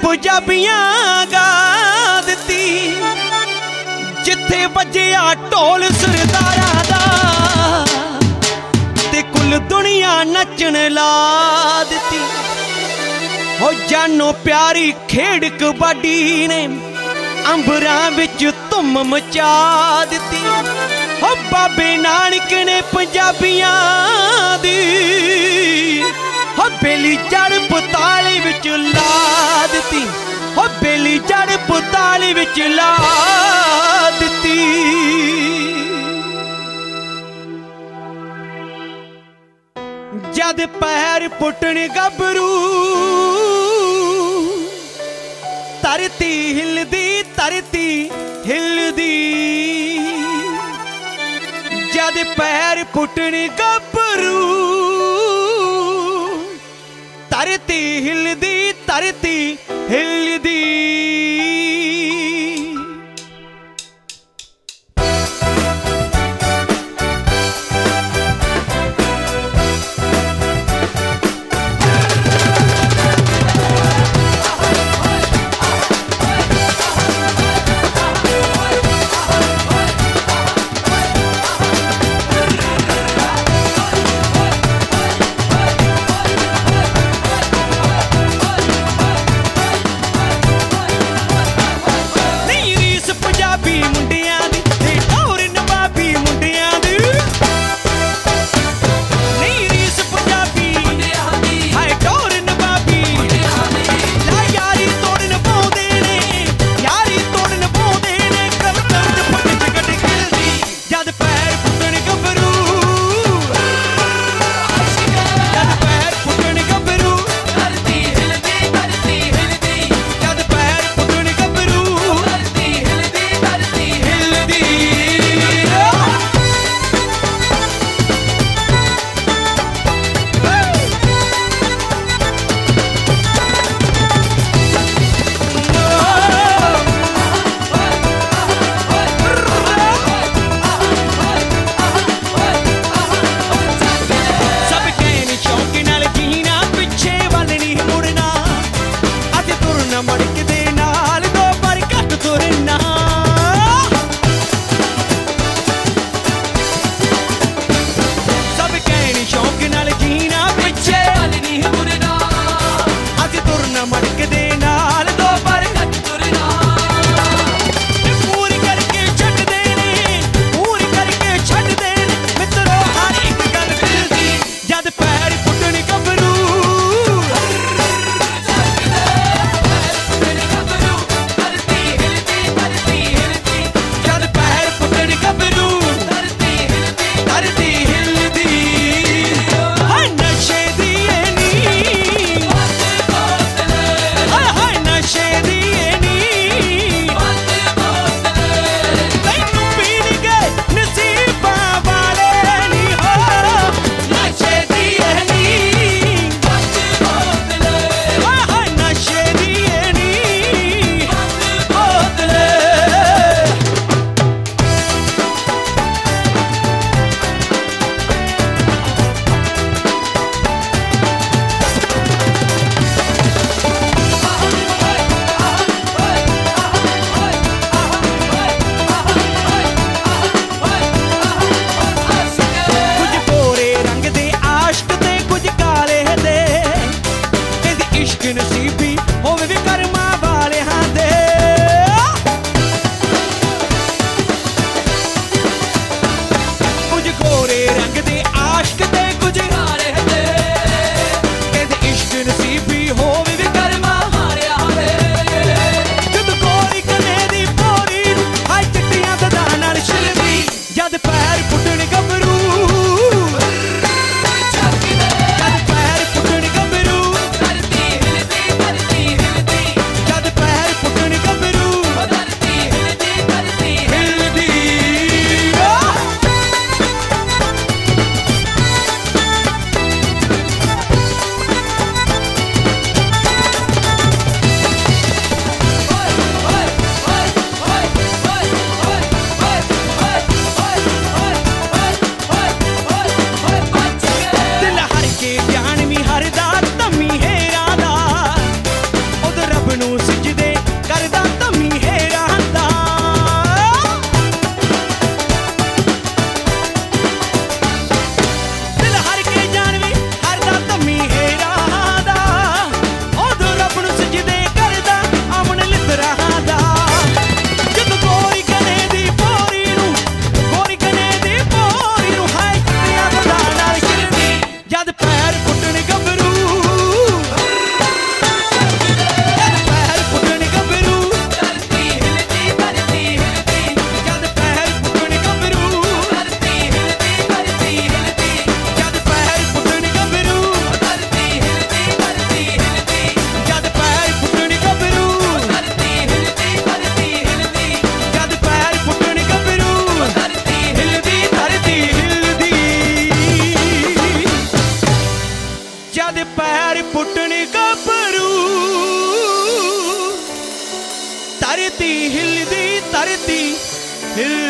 ਪੰਜਾਬੀਆਂ ਗਾ ਦਿੱਤੀ ਜਿੱਥੇ ਵੱਜਿਆ ਢੋਲ ਸਰਦਾਰਾਂ ਦਾ ਤੇ ਕੁੱਲ ਦੁਨੀਆ ਨੱਚਣ ਲਾ ਦਿੱਤੀ। ਹੋ ਜਾਨੋ ਪਿਆਰੀ ਖੇਡ ਕਬੱਡੀ ਨੇ ਅੰਬਰਾਂ ਵਿੱਚ ਧੁੰਮ ਮਚਾ ਦਿੱਤੀ। ਹੋ ਬਾਬੇ ਨਾਨਕ ਨੇ ਪੰਜਾਬੀਆਂ ਦੀ ਹੋ ਬੇਲੀ ਜੜ ਪਤਾਲੀ ਵਿੱਚ ਲਾ ਦਿੱਤੀ। ਹੋ ਬੇਲੀ ਜੜ ਪਤਾਲੀ ਵਿੱਚ ਲਾ ਦਿੱਤੀ। ਜਦ ਪੈਰ ਪੁੱਟਣ ਗੱਭਰੂ ਧਰਤੀ ਹਿਲਦੀ ਧਰਤੀ ਹਿਲਦੀ। ਜਦ ਪੈਰ ਪੁੱਟਣ ਗੱਭਰੂ ਧਰਤੀ ਹਿਲਦੀ ਧਰਤੀ ਹਿਲਦੀ। ਪੈਰ ਪੁੱਟਣੀ ਗੱਭਰੂ ਧਰਤੀ ਹਿਲਦੀ